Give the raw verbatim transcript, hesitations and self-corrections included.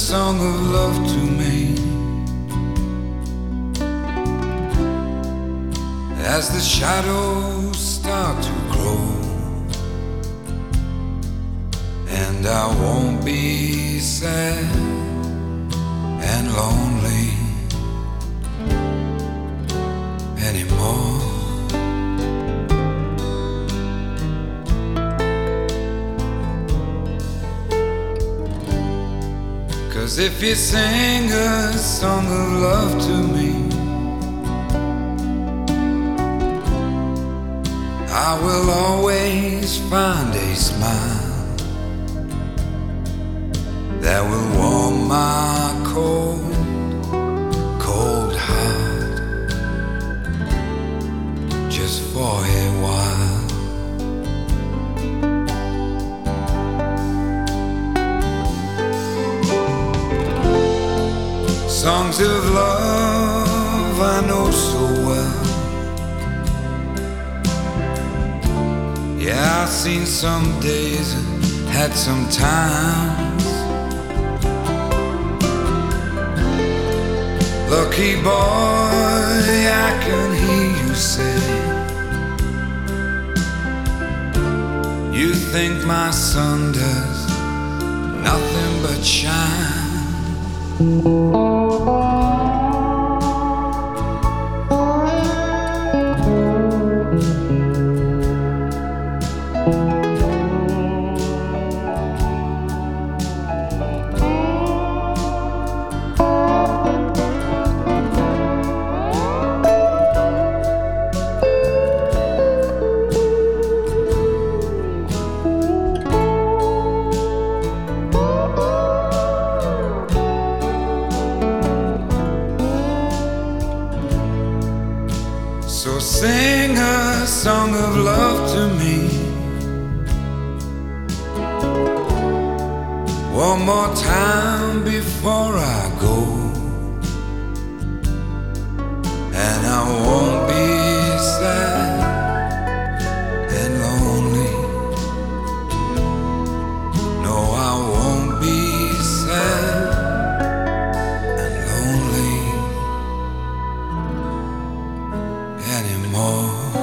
song of love to me. As the shadows start to grow, and I won't be sad and lonely anymore. 'Cause if you sing a song of love to me, I will always find a smile that will warm my cold, cold heart just for a while. Songs of love I know so well. Yeah, I've seen some days and had some times. Lucky boy, I can hear you say, you think my sun does nothing but shine. So sing a song of love to me one more time before I go, and I won't be sad and lonely. No, I won't be sad and lonely anymore.